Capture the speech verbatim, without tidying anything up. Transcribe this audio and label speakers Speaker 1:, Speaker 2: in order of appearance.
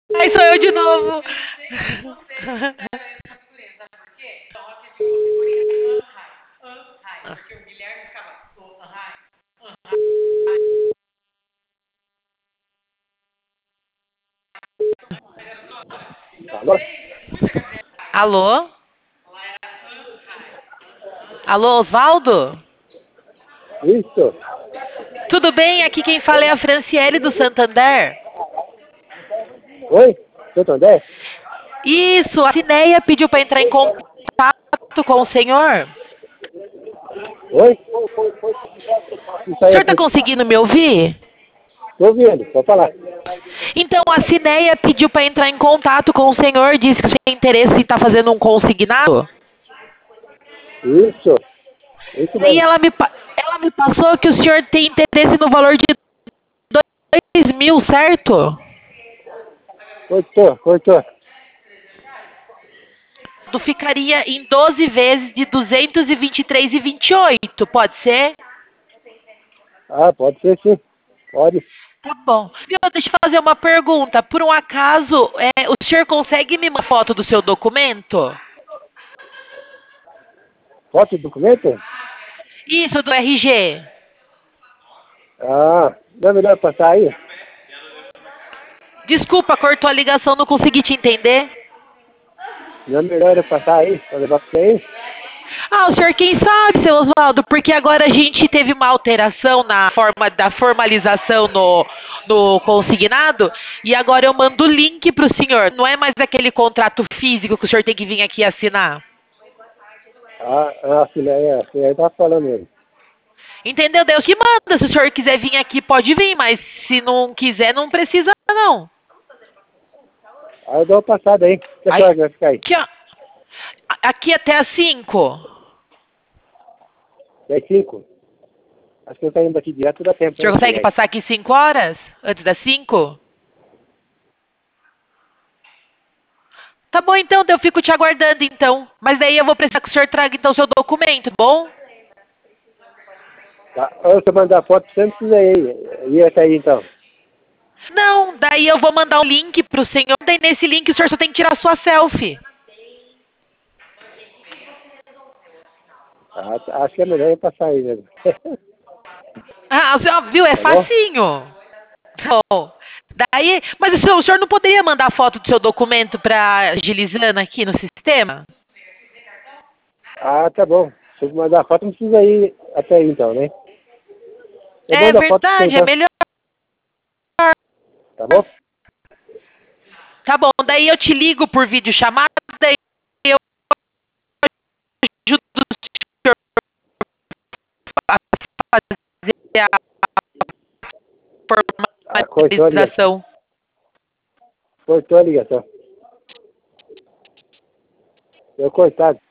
Speaker 1: Ai, sou eu de novo.
Speaker 2: Alô?
Speaker 1: Alô? Alô, Osvaldo?
Speaker 2: Isso?
Speaker 1: Tudo bem? Aqui quem fala é a Franciele do Santander.
Speaker 2: Oi? Santo André?
Speaker 1: Isso, a Cineia pediu para entrar em contato com o senhor.
Speaker 2: Oi? Isso
Speaker 1: O
Speaker 2: aí
Speaker 1: senhor
Speaker 2: é
Speaker 1: está
Speaker 2: que...
Speaker 1: conseguindo me ouvir?
Speaker 2: Tô ouvindo, pode falar.
Speaker 1: Então, a Cineia pediu para entrar em contato com o senhor, disse que tem interesse em estar fazendo um consignado.
Speaker 2: Isso? Isso
Speaker 1: E
Speaker 2: mesmo.
Speaker 1: ela me, pa- ela me passou que o senhor tem interesse no valor de dois mil, certo?
Speaker 2: Cortou, cortou.
Speaker 1: Tu ficaria em doze vezes de duzentos e vinte e três e vinte e oito, pode ser?
Speaker 2: Ah, pode ser sim. Pode.
Speaker 1: Tá bom. Viu, deixa eu fazer uma pergunta. Por um acaso, é, o senhor consegue me mandar foto do seu documento?
Speaker 2: Foto do documento?
Speaker 1: Isso, do R G.
Speaker 2: Ah, não é melhor passar aí?
Speaker 1: Desculpa, cortou a ligação, não consegui te entender.
Speaker 2: Não é melhor eu passar aí, pra levar pra você aí?
Speaker 1: Ah, o senhor quem sabe, seu Oswaldo, porque agora a gente teve uma alteração na forma da formalização no, no consignado e agora eu mando o link para o senhor. Não é mais aquele contrato físico que o senhor tem que vir aqui assinar.
Speaker 2: Ah, ah, filha, é, a filha aí tá falando mesmo.
Speaker 1: Entendeu? Deus que manda. Se o senhor quiser vir aqui, pode vir, mas se não quiser, não precisa, não.
Speaker 2: Aí eu dou uma passada aí. Que
Speaker 1: Aí,
Speaker 2: hora que vai ficar aí?
Speaker 1: aqui, ó. Aqui até às cinco.
Speaker 2: dez e cinco? Acho que eu tô indo aqui direto, dá tempo
Speaker 1: O
Speaker 2: pra
Speaker 1: senhor
Speaker 2: eu
Speaker 1: consegue
Speaker 2: chegar aí.
Speaker 1: passar aqui cinco horas? Antes das cinco? Tá bom, então, eu fico te aguardando, então. Mas daí eu vou precisar que o senhor traga, então, seu documento, bom?
Speaker 2: Tá. Ou se eu mandar foto, você não precisa ir. Ir até aí então.
Speaker 1: Não, daí eu vou mandar um link pro senhor. Daí nesse link o senhor só tem que tirar sua selfie.
Speaker 2: Ah, tá. Acho que é melhor eu passar aí mesmo.
Speaker 1: Ah, o senhor viu? É
Speaker 2: Tá bom?
Speaker 1: facinho. Bom, daí, mas o senhor, o senhor não poderia mandar foto do seu documento para agilizando aqui no sistema?
Speaker 2: Ah, tá bom. Se eu mandar foto, não precisa ir até aí então, né? Eu
Speaker 1: É
Speaker 2: mando a foto pra você
Speaker 1: verdade, é
Speaker 2: então.
Speaker 1: melhor.
Speaker 2: Tá bom?
Speaker 1: Tá bom, daí eu te ligo por videochamada, daí eu ajudo o senhor a fazer a
Speaker 2: Ah, cortou a ligação.
Speaker 1: formalização.
Speaker 2: Cortou a ligação. Deu cortado.